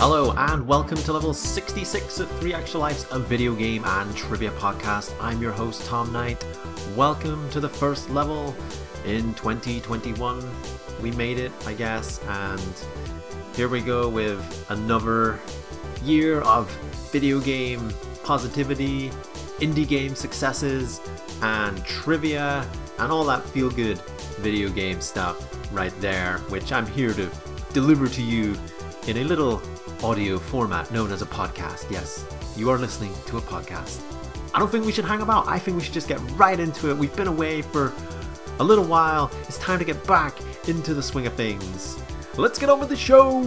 Hello and welcome to level 66 of 3 Extra Lives, a video game and trivia podcast. I'm your host Tom Knight. Welcome to the first level in 2021. We made it, I guess, and here we go with another year of video game positivity, indie game successes, and trivia, and all that feel-good video game stuff right there, which I'm here to deliver to you in a little audio format known as a podcast. Yes, you are listening to a podcast. I don't think we should hang about. I think we should just get right into it. We've been away for a little while. It's time to get back into the swing of things. Let's get on with the show!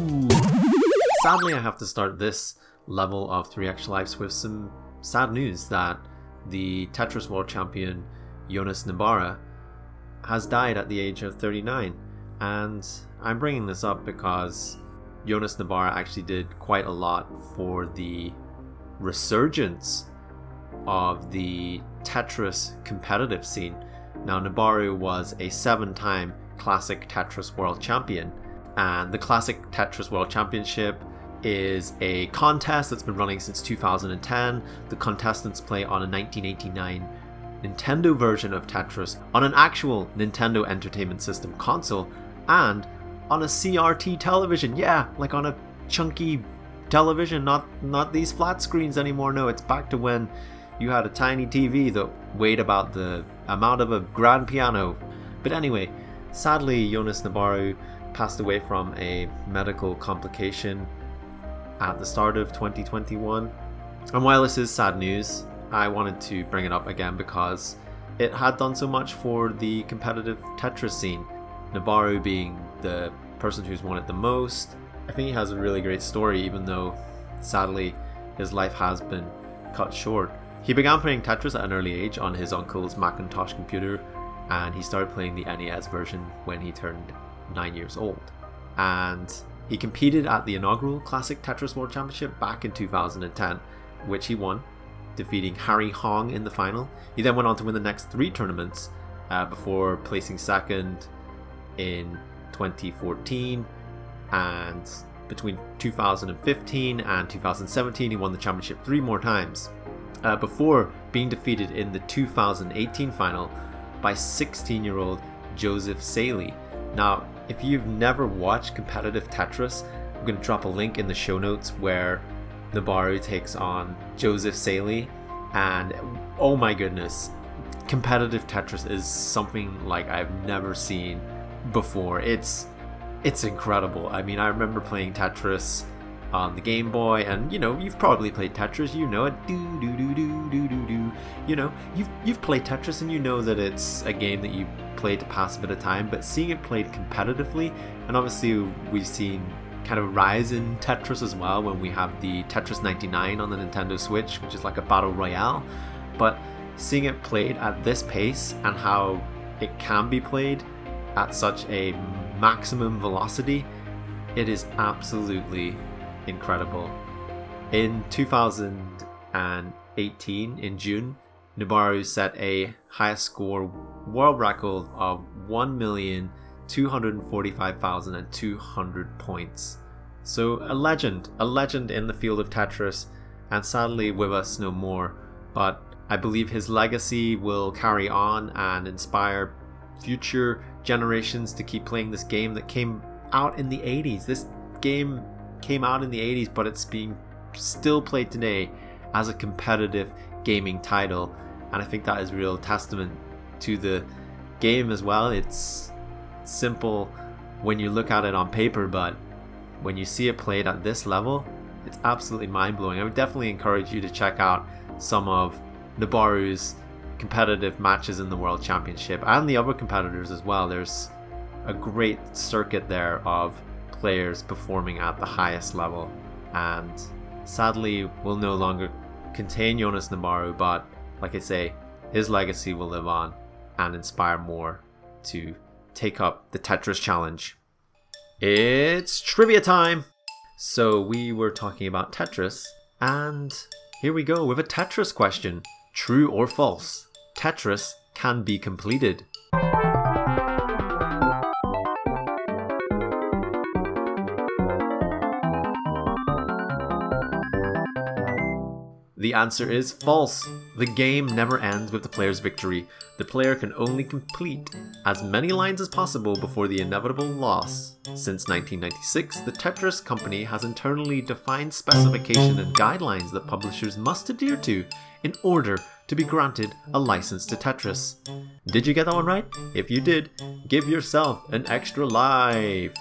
Sadly, I have to start this level of 3 Extra Lives with some sad news that the Tetris World Champion Jonas Nabara has died at the age of 39. And I'm bringing this up because Jonas Nabara actually did quite a lot for the resurgence of the Tetris competitive scene. Now, Nabaru was a 7-time Classic Tetris World Champion, and the Classic Tetris World Championship is a contest that's been running since 2010. The contestants play on a 1989 Nintendo version of Tetris on an actual Nintendo Entertainment System console and on a CRT television. Yeah, like on a chunky television, not these flat screens anymore. No, it's back to when you had a tiny TV that weighed about the amount of a grand piano. But anyway, sadly, Jonas Nabaru passed away from a medical complication at the start of 2021. And while this is sad news, I wanted to bring it up again because it had done so much for the competitive Tetris scene. Nabaru being the person who's won it the most. I think he has a really great story, even though sadly his life has been cut short. He began playing Tetris at an early age on his uncle's Macintosh computer, and he started playing the NES version when he turned 9 years old. And he competed at the inaugural Classic Tetris World Championship back in 2010, which he won, defeating Harry Hong in the final. He then went on to win the next 3 tournaments before placing second in 2014, and between 2015 and 2017 he won the championship 3 more times before being defeated in the 2018 final by 16-year-old Joseph Saley. Now, if you've never watched competitive Tetris, I'm going to drop a link in the show notes where Nabaru takes on Joseph Saley, and oh my goodness, competitive Tetris is something like I've never seen before. It's incredible. I mean, I remember playing Tetris on the Game Boy, and you know, you've probably played Tetris, you know it, you know, you've played Tetris and you know that it's a game that you play to pass a bit of time, but seeing it played competitively, and obviously we've seen kind of a rise in Tetris as well when we have the Tetris 99 on the Nintendo Switch, which is like a battle royale, but seeing it played at this pace and how it can be played at such a maximum velocity, it is absolutely incredible. In 2018, in June, Nabaru set a highest score world record of 1,245,200 points. So a legend in the field of Tetris, and sadly with us no more, but I believe his legacy will carry on and inspire future generations to keep playing this game that came out in the 80s. This game came out in the 80s, but it's being still played today as a competitive gaming title, and I think that is a real testament to the game as well. It's simple when you look at it on paper, but when you see it played at this level, it's absolutely mind-blowing. I would definitely encourage you to check out some of Nabaru's competitive matches in the World Championship and the other competitors as well. There's a great circuit there of players performing at the highest level, and sadly will no longer contain Jonas Nabaru, but like I say, his legacy will live on and inspire more to take up the Tetris challenge. It's trivia time! So we were talking about Tetris, and here we go with a Tetris question. True or false? Tetris can be completed. The answer is false. The game never ends with the player's victory. The player can only complete as many lines as possible before the inevitable loss. Since 1996, the Tetris company has internally defined specifications and guidelines that publishers must adhere to in order to be granted a license to Tetris. Did you get that one right? If you did, give yourself an extra life.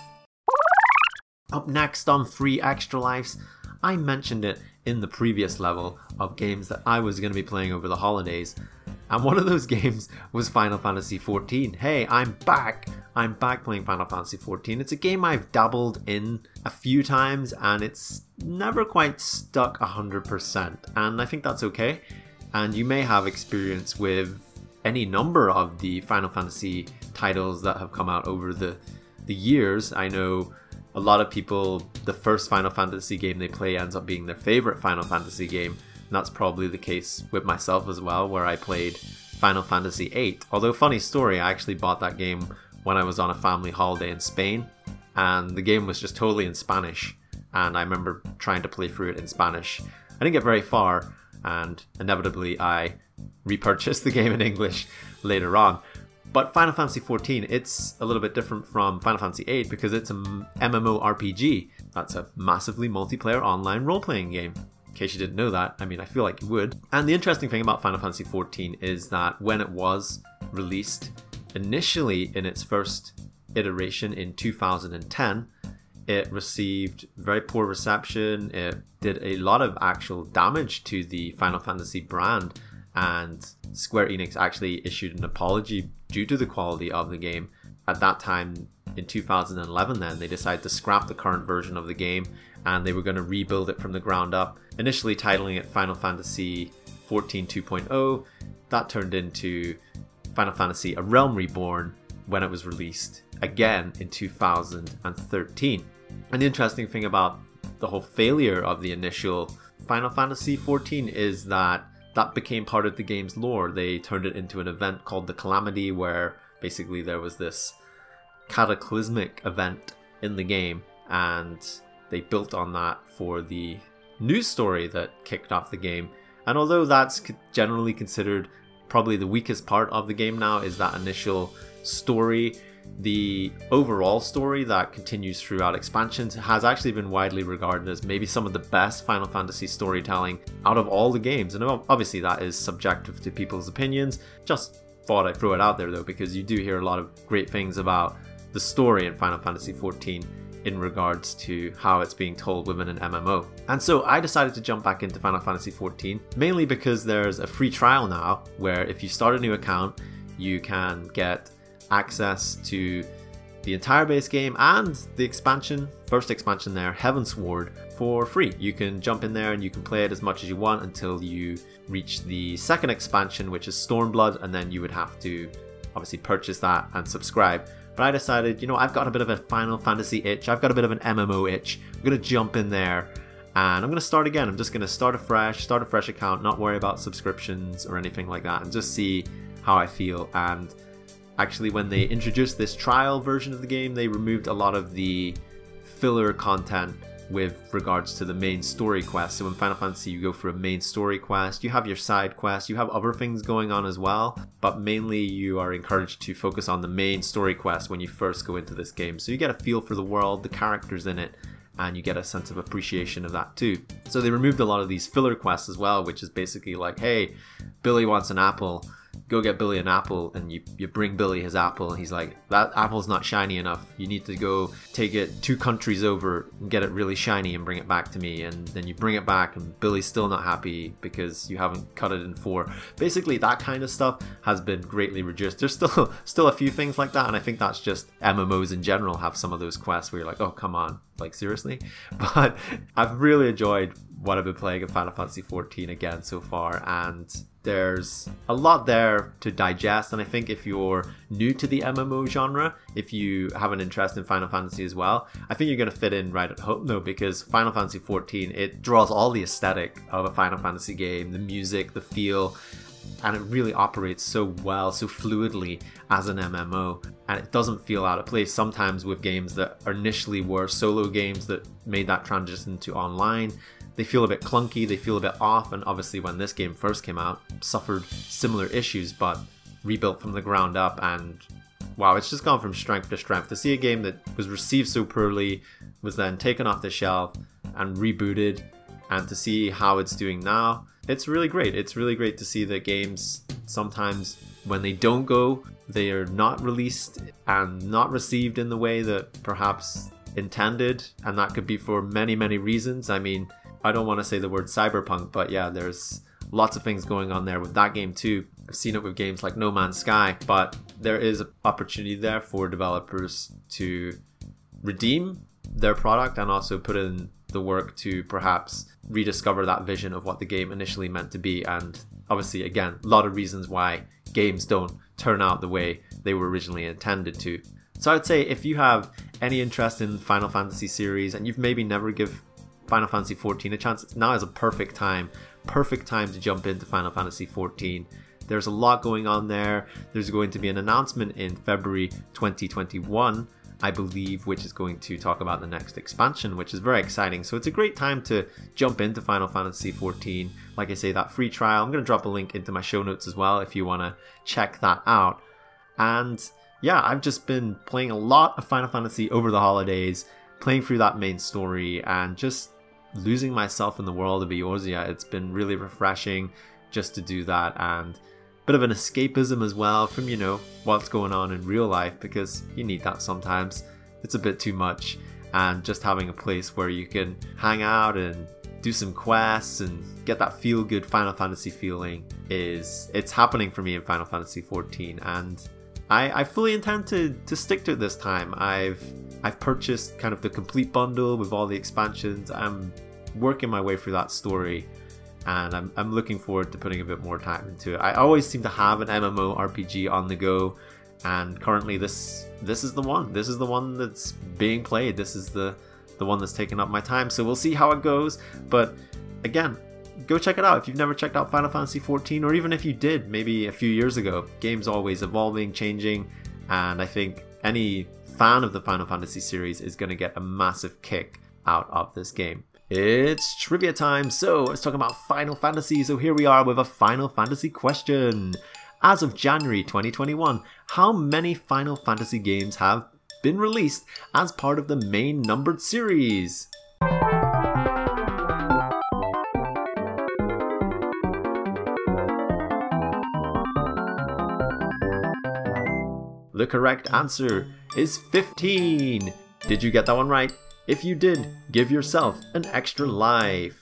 Up next on 3 Extra Lives, I mentioned it in the previous level of games that I was going to be playing over the holidays, and one of those games was Final Fantasy XIV. Hey, I'm back playing Final Fantasy XIV. It's a game I've dabbled in a few times and it's never quite stuck 100%, and I think that's okay. And you may have experience with any number of the Final Fantasy titles that have come out over the years. I know a lot of people, the first Final Fantasy game they play ends up being their favorite Final Fantasy game. And that's probably the case with myself as well, where I played Final Fantasy VIII. Although, funny story, I actually bought that game when I was on a family holiday in Spain, and the game was just totally in Spanish. And I remember trying to play through it in Spanish. I didn't get very far, and inevitably I repurchased the game in English later on. But Final Fantasy XIV, it's a little bit different from Final Fantasy VIII because it's an MMORPG. That's a massively multiplayer online role-playing game. In case you didn't know that, I mean, I feel like you would. And the interesting thing about Final Fantasy XIV is that when it was released, initially in its first iteration in 2010, it received very poor reception. It did a lot of actual damage to the Final Fantasy brand, and Square Enix actually issued an apology due to the quality of the game. At that time, in 2011 then, they decided to scrap the current version of the game and they were going to rebuild it from the ground up, initially titling it Final Fantasy XIV 2.0. That turned into Final Fantasy A Realm Reborn when it was released again in 2013. And the interesting thing about the whole failure of the initial Final Fantasy XIV is that became part of the game's lore. They turned it into an event called the Calamity, where basically there was this cataclysmic event in the game, and they built on that for the news story that kicked off the game. And although that's generally considered probably the weakest part of the game now, is that initial story, the overall story that continues throughout expansions has actually been widely regarded as maybe some of the best Final Fantasy storytelling out of all the games. And obviously that is subjective to people's opinions. Just thought I'd throw it out there though, because you do hear a lot of great things about the story in Final Fantasy XIV in regards to how it's being told within an MMO. And so I decided to jump back into Final Fantasy XIV, mainly because there's a free trial now where if you start a new account, you can get access to the entire base game and the first expansion there, Heavensward, for free. You can jump in there and you can play it as much as you want until you reach the second expansion, which is Stormblood, and then you would have to obviously purchase that and subscribe. But I decided, I've got a bit of a Final Fantasy itch, I've got a bit of an MMO itch, I'm going to jump in there and I'm going to start again. I'm just going to start a fresh account, not worry about subscriptions or anything like that, and just see how I feel. And actually, when they introduced this trial version of the game, they removed a lot of the filler content with regards to the main story quest. So in Final Fantasy, you go for a main story quest, you have your side quests, you have other things going on as well, but mainly you are encouraged to focus on the main story quest when you first go into this game. So you get a feel for the world, the characters in it, and you get a sense of appreciation of that too. So they removed a lot of these filler quests as well, which is basically like, hey, Billy wants an apple, go get Billy an apple, and you bring Billy his apple, and he's like, that apple's not shiny enough, you need to go take it 2 countries over and get it really shiny and bring it back to me. And then you bring it back and Billy's still not happy because you haven't cut it in 4. Basically that kind of stuff has been greatly reduced. There's still a few things like that, and I think that's just MMOs in general have some of those quests where you're like, oh come on, like seriously. But I've really enjoyed what I've been playing in Final Fantasy XIV again so far, and there's a lot there to digest. And I think if you're new to the MMO genre, if you have an interest in Final Fantasy as well, I think you're going to fit in right at home though, because Final Fantasy XIV, it draws all the aesthetic of a Final Fantasy game, the music, the feel, and it really operates so well, so fluidly as an MMO, and it doesn't feel out of place sometimes with games that initially were solo games that made that transition to online. they feel a bit clunky, they feel a bit off, and obviously when this game first came out, suffered similar issues, but rebuilt from the ground up, and wow, it's just gone from strength to strength. To see a game that was received so poorly, was then taken off the shelf and rebooted, and to see how it's doing now, it's really great. It's really great to see that games sometimes, when they don't go, they are not released and not received in the way that perhaps intended, and that could be for many, many reasons. I mean, I don't want to say the word cyberpunk, but yeah, there's lots of things going on there with that game too. I've seen it with games like No Man's Sky, but there is an opportunity there for developers to redeem their product and also put in the work to perhaps rediscover that vision of what the game initially meant to be. And obviously, again, a lot of reasons why games don't turn out the way they were originally intended to. So I'd say if you have any interest in Final Fantasy series and you've maybe never give Final Fantasy XIV a chance, now is a perfect time to jump into Final Fantasy XIV. There's a lot going on there. There's going to be an announcement in February 2021, I believe, which is going to talk about the next expansion, which is very exciting. So it's a great time to jump into Final Fantasy XIV. Like I say, that free trial, I'm going to drop a link into my show notes as well if you want to check that out. And yeah, I've just been playing a lot of Final Fantasy over the holidays, playing through that main story and just losing myself in the world of Eorzea. It's been really refreshing just to do that, and bit of an escapism as well from, what's going on in real life, because you need that sometimes. It's a bit too much, and just having a place where you can hang out and do some quests and get that feel good Final Fantasy feeling it's happening for me in Final Fantasy XIV, and I fully intend to stick to it this time. I've purchased kind of the complete bundle with all the expansions. I'm working my way through that story, and I'm looking forward to putting a bit more time into it. I always seem to have an MMORPG on the go, and currently this is the one. This is the one that's being played. This is the one that's taking up my time. So we'll see how it goes. But again, go check it out if you've never checked out Final Fantasy XIV, or even if you did maybe a few years ago. Game's always evolving, changing, and I think any fan of the Final Fantasy series is going to get a massive kick out of this game. It's trivia time, so let's talk about Final Fantasy. So here we are with a Final Fantasy question. As of January 2021, how many Final Fantasy games have been released as part of the main numbered series? The correct answer is 15. Did you get that one right? If you did, give yourself an extra life.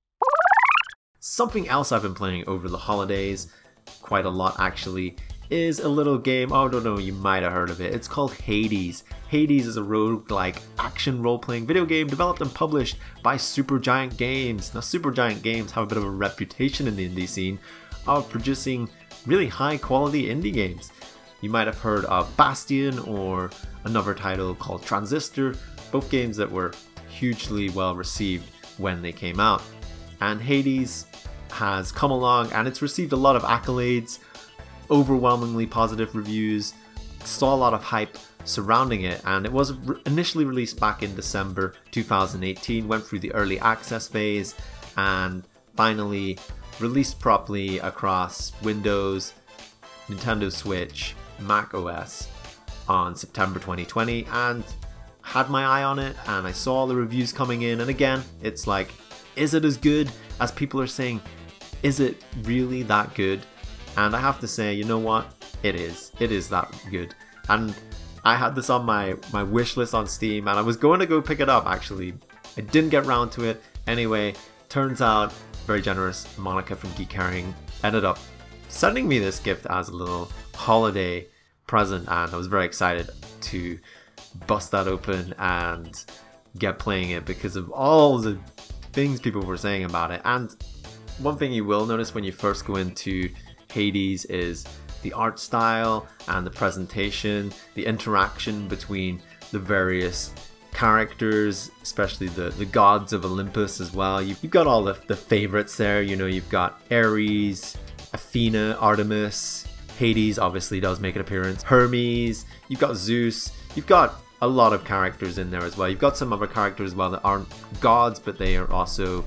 Something else I've been playing over the holidays, quite a lot actually, is a little game. Oh, no, you might have heard of it. It's called Hades. Hades is a roguelike action role-playing video game developed and published by Supergiant Games. Now, Supergiant Games have a bit of a reputation in the indie scene of producing really high-quality indie games. You might have heard of Bastion or another title called Transistor, both games that were hugely well received when they came out. And Hades has come along and it's received a lot of accolades, overwhelmingly positive reviews, saw a lot of hype surrounding it, and it was initially released back in December 2018, went through the early access phase, and finally released properly across Windows, Nintendo Switch, Mac OS on September 2020, and had my eye on it, and I saw all the reviews coming in, and again, it's like, is it as good as people are saying? Is it really that good? And I have to say, you know what? It is that good. And I had this on my wish list on Steam, and I was going to go pick it up actually. I didn't get round to it. Anyway, turns out, very generous Monica from Geek Herring ended up sending me this gift as a little holiday present, and I was very excited to bust that open and get playing it because of all the things people were saying about it. And one thing you will notice when you first go into Hades is the art style and the presentation, the interaction between the various characters, especially the gods of Olympus as well. You've got all the favorites there. You've got Ares, Athena, Artemis, Hades obviously does make an appearance, Hermes, you've got Zeus, you've got a lot of characters in there as well. You've got some other characters as well that aren't gods, but they are also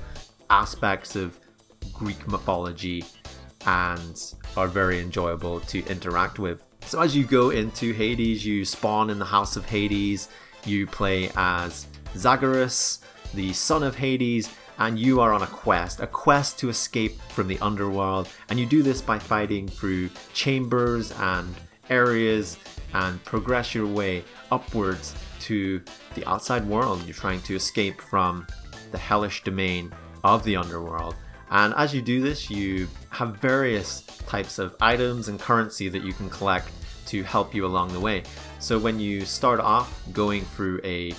aspects of Greek mythology and are very enjoyable to interact with. So as you go into Hades, you spawn in the House of Hades, you play as Zagreus, the son of Hades, and you are on a quest to escape from the underworld, and you do this by fighting through chambers and areas and progress your way upwards to the outside world. You're trying to escape from the hellish domain of the underworld. And as you do this, you have various types of items and currency that you can collect to help you along the way. So when you start off going through a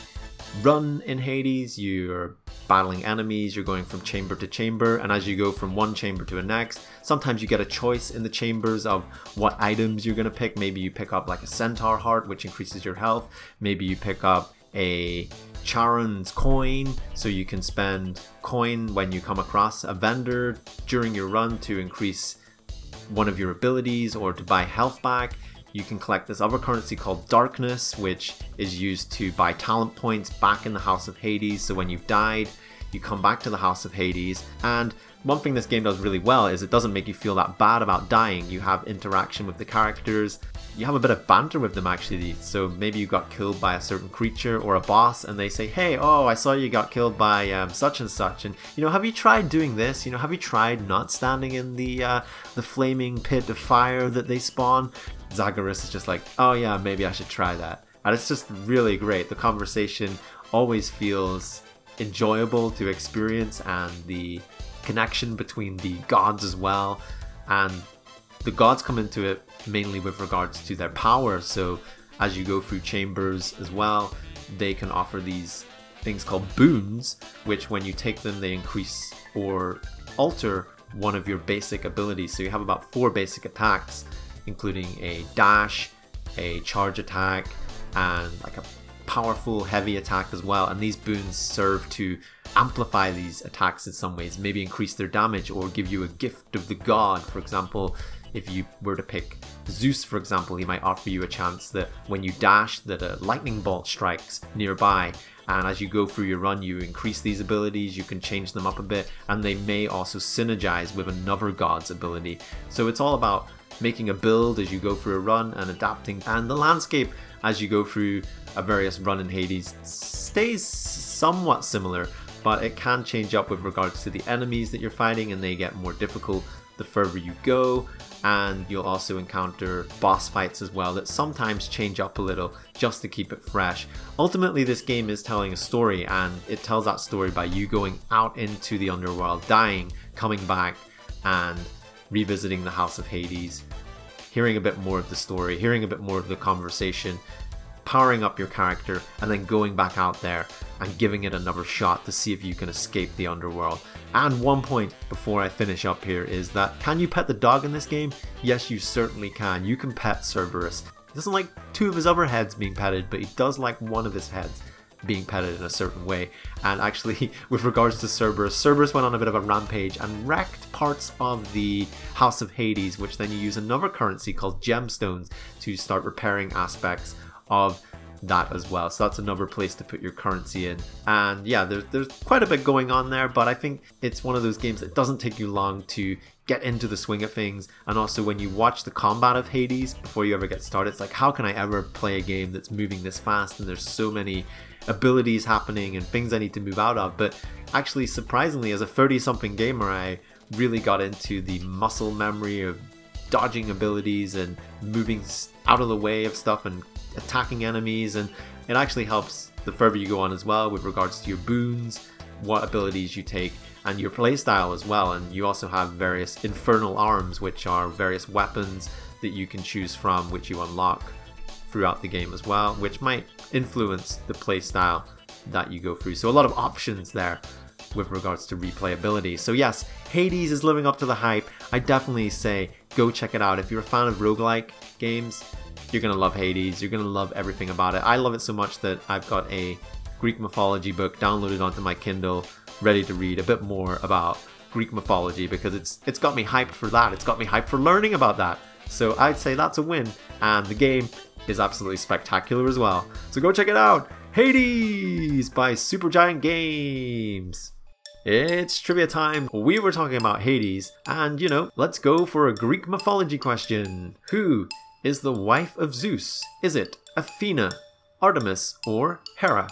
run in Hades, you're battling enemies, you're going from chamber to chamber, and as you go from one chamber to the next, sometimes you get a choice in the chambers of what items you're going to pick. Maybe you pick up like a centaur heart, which increases your health. Maybe you pick up a Charon's coin, so you can spend coin when you come across a vendor during your run to increase one of your abilities or to buy health back. You can collect this other currency called Darkness, which is used to buy talent points back in the House of Hades. So when you've died, you come back to the House of Hades. And one thing this game does really well is it doesn't make you feel that bad about dying. You have interaction with the characters. You have a bit of banter with them, actually. So maybe you got killed by a certain creature or a boss, and they say, hey, I saw you got killed by such and such. And, have you tried doing this? Have you tried not standing in the flaming pit of fire that they spawn? Zagreus is just like, oh yeah, maybe I should try that. And it's just really great. The conversation always feels enjoyable to experience, and the connection between the gods as well. And the gods come into it mainly with regards to their power. So as you go through chambers as well, they can offer these things called boons, which when you take them, they increase or alter one of your basic abilities. So you have about 4 basic attacks, including a dash, a charge attack, and like a powerful heavy attack as well. And these boons serve to amplify these attacks in some ways, maybe increase their damage or give you a gift of the god. For example, if you were to pick Zeus, for example, he might offer you a chance that when you dash, that a lightning bolt strikes nearby. And as you go through your run, you increase these abilities, you can change them up a bit, and they may also synergize with another god's ability. So it's all about making a build as you go through a run and adapting. And the landscape as you go through a various run in Hades stays somewhat similar, but it can change up with regards to the enemies that you're fighting, and they get more difficult the further you go. And you'll also encounter boss fights as well that sometimes change up a little just to keep it fresh. Ultimately, this game is telling a story, and it tells that story by you going out into the underworld, dying, coming back, and revisiting the House of Hades, hearing a bit more of the story, hearing a bit more of the conversation, powering up your character, and then going back out there and giving it another shot to see if you can escape the underworld. And one point before I finish up here is that, can you pet the dog in this game? Yes, you certainly can. You can pet Cerberus. He doesn't like 2 of his other heads being petted, but he does like one of his heads being petted in a certain way. And actually, with regards to Cerberus went on a bit of a rampage and wrecked parts of the House of Hades, which then you use another currency called gemstones to start repairing aspects of that as well. So that's another place to put your currency in. And yeah, there's quite a bit going on there, but I think it's one of those games that doesn't take you long to get into the swing of things. And also when you watch the combat of Hades before you ever get started, it's like, how can I ever play a game that's moving this fast and there's so many abilities happening and things I need to move out of? But actually, surprisingly, as a 30-something gamer, I really got into the muscle memory of dodging abilities and moving out of the way of stuff and attacking enemies, and it actually helps the further you go on as well with regards to your boons, what abilities you take, and your playstyle as well. And you also have various infernal arms, which are various weapons that you can choose from, which you unlock throughout the game as well, which might influence the playstyle that you go through. So a lot of options there with regards to replayability. So yes, Hades is living up to the hype. I definitely say go check it out. If you're a fan of roguelike games, you're going to love Hades. You're going to love everything about it. I love it so much that I've got a Greek mythology book downloaded onto my Kindle, ready to read a bit more about Greek mythology, because it's got me hyped for that. It's got me hyped for learning about that. So I'd say that's a win. And the game is absolutely spectacular as well. So go check it out. Hades by Supergiant Games. It's trivia time. We were talking about Hades, and let's go for a Greek mythology question. Who is the wife of Zeus? Is it Athena, Artemis, or Hera?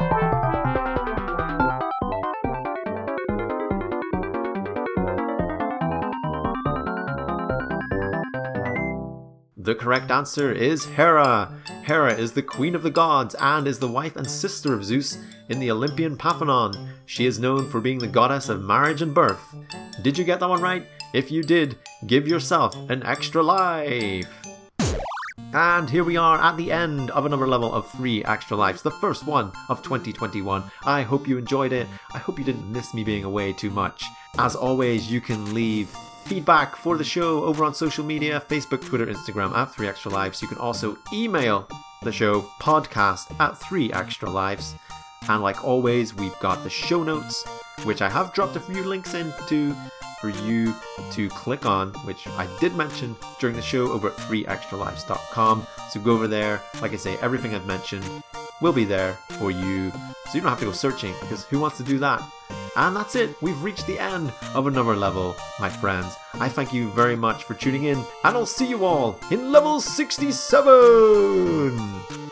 The correct answer is Hera. Hera is the queen of the gods and is the wife and sister of Zeus in the Olympian Parthenon. She is known for being the goddess of marriage and birth. Did you get that one right? If you did, give yourself an extra life. And here we are at the end of another level of 3 Extra Lives, the first one of 2021. I hope you enjoyed it. I hope you didn't miss me being away too much. As always, you can leave feedback for the show over on social media, Facebook, Twitter, Instagram at 3 Extra Lives. You can also email the show podcast@3extralives. And like always, we've got the show notes, which I have dropped a few links into for you to click on, which I did mention during the show over at 3extralives.com. So go over there. Like I say, everything I've mentioned will be there for you, so you don't have to go searching, because who wants to do that? And that's it. We've reached the end of another level, my friends. I thank you very much for tuning in, and I'll see you all in level 67!